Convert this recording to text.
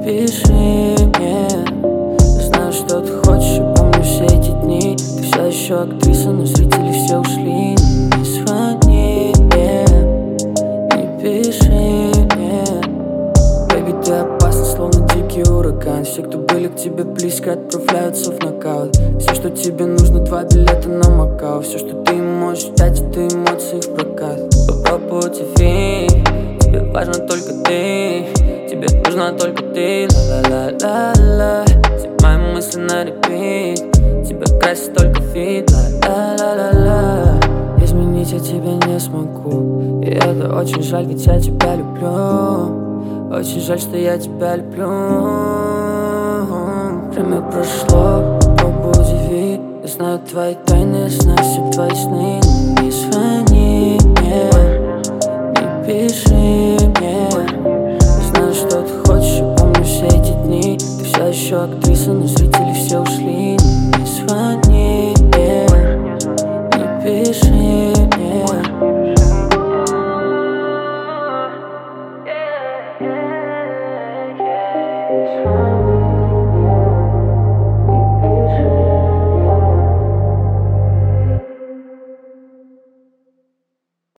пиши мне. Я знаю, что ты хочешь, и помню все эти дни. Ты все еще актриса, но зрители все ушли. Не звони мне, не пиши мне. Бэйби, ты опасна, словно дикий ураган. Все, кто были к тебе близко, отправляются в нокаут. Все, что тебе нужно, 2 билета на Макао. Все, что ты можешь дать, это эмоции в прокат. Попробуй TV, тебе важно только ты. Тебе нужна только ты. Ла-ла-ла-ла-ла. Все мои мысли на репит. Тебя красит только фит. Ла-ла-ла-ла-ла. Изменить я тебя не смогу, и это очень жаль, ведь я тебя люблю. Очень жаль, что я тебя люблю. Время прошло, попробуй удиви. Я знаю твои тайны, я знаю все твои сны. Не звони мне, не пиши мне. Я знаю, что ты хочешь, и помню все эти дни. Ты все еще актриса, но зрители все ушли. Не звони.